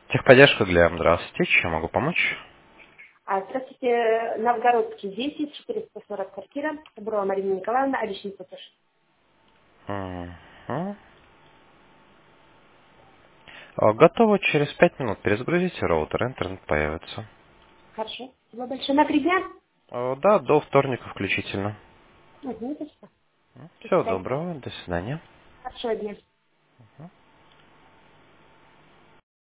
Техподдержка для здравствуйте. Чем могу помочь? Здравствуйте, Новгородский 10, 440 квартира, Бурова Марина Николаевна, обещанный платеж. Мгм. Готово через 5 минут. Перезагрузите роутер, интернет появится. Хорошо. Спасибо большое. На 3 дня? Да, до вторника включительно. Угу, спасибо. До Всего свидания. доброго. До свидания. Хорошего дня.